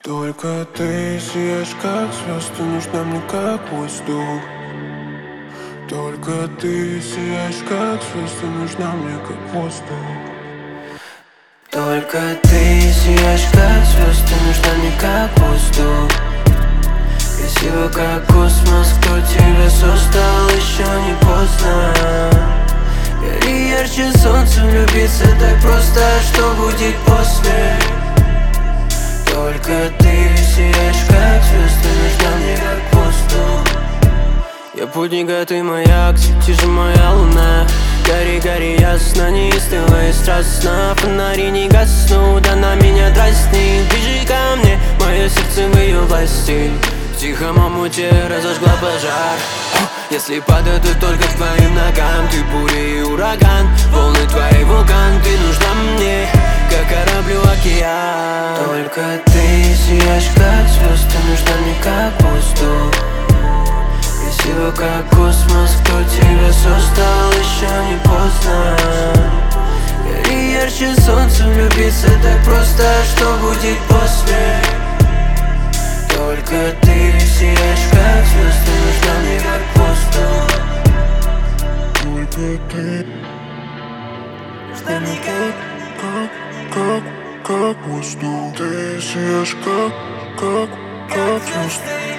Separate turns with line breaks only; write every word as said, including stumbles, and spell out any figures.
Только ты сияешь как звезды, нужна мне как воздух. Только ты сияешь как звезды, нужна мне как воздух. Только ты сияешь как звезды, нужна мне как воздух. Красиво как космос, кто тебя создал, еще не поздно. Гори ярче солнца, влюбиться так просто, что будет после. Только ты сияешь как звезды, нужна мне как воздух. Я путник, а ты маяк, свети же моя луна. Гори, гори ясно, неистово и страстно. Фонари не гаснут, она меня дразнит. Ближе ко мне, мое сердце в ее власти. В тихом омуте разожгла пожар. Если падаю, то только к твоим ногам. Ты буря и ураган, волны твои вулкан. Ты нужна мне, как кораблю океан. Только ты сияешь как звезды, нужна мне как воздух. Красиво как космос, кто тебя создал, еще не поздно. Гори ярче солнца, влюбиться так просто, что будет после. Только ты сияешь как звезды, нужна мне как воздух. Только ты нужна мне как, как, как, как воздух. Ты сияешь как, как, как звезды.